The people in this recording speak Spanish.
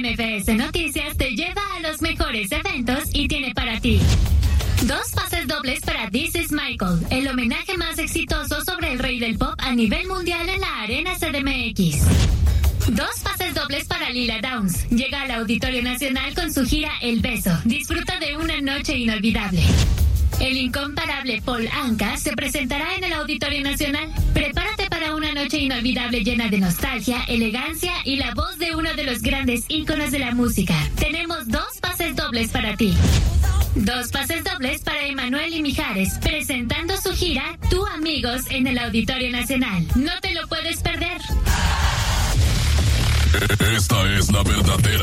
MBS Noticias te lleva a los mejores eventos y tiene para ti 2 pases dobles para This Is Michael, el homenaje más exitoso sobre el rey del pop a nivel mundial en la Arena CDMX. 2 pases dobles para Lila Downs. Llega al Auditorio Nacional con su gira El Beso. Disfruta de una noche inolvidable. El incomparable Paul Anka se presentará en el Auditorio Nacional. Prepárate para una noche inolvidable llena de nostalgia, elegancia y la voz de uno de los grandes íconos de la música. Tenemos 2 pases dobles para ti. 2 pases dobles para Emanuel y Mijares, presentando su gira Tú Amigos en el Auditorio Nacional. No te lo puedes perder. Esta es la verdadera